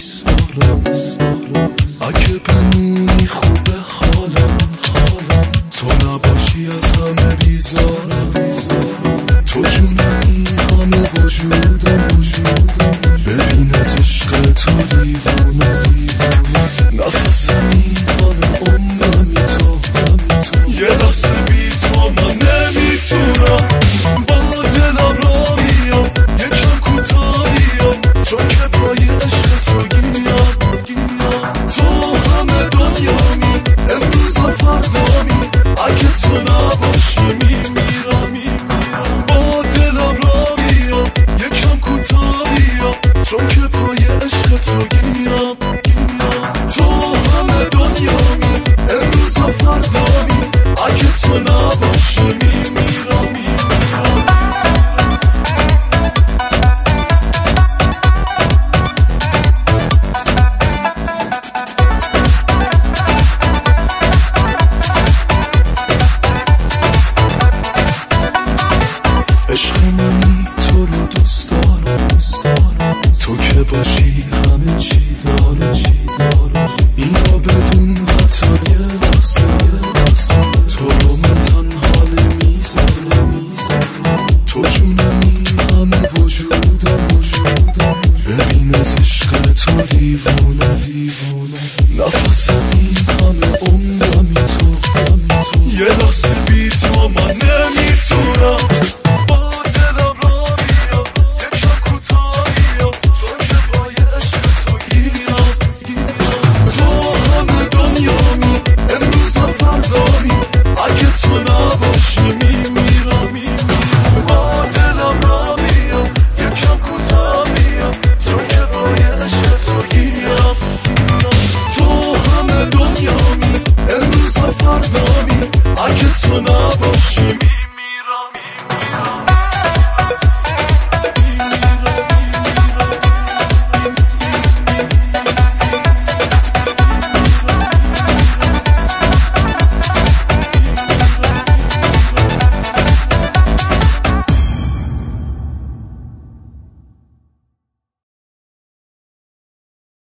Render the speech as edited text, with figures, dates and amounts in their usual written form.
میسپارم. اگه بمونی خوبه حالم، تو نباشی از همه بیزارم. تو جونمی همه وجودم، ببین از عشق تو دیوونم. نفسم میکنه عمرمی تو، یه لحظه بی تو من نمیتونم. با دلم را میام یکم کوتاه بیام، چون که پای عشق تو گیرم. تو همه دنیامی، امروز و فردامی، اگه تو نباشی میمیرم. با دلم را میام یکم کوتاه بیام، چون که پای عشق تو گیرم. تو همه دنیامی، امروز و فردامی، اگه تو نباشی میمیرم. عشق منی تو رو دوست دارم، تو که باشی همه چی دارم. این را بدون حتی یه لحظه، تو رو من تنها نمیذارم. تو جونمی همه وجودم، ببین از عشق تو دیوونم. نفسم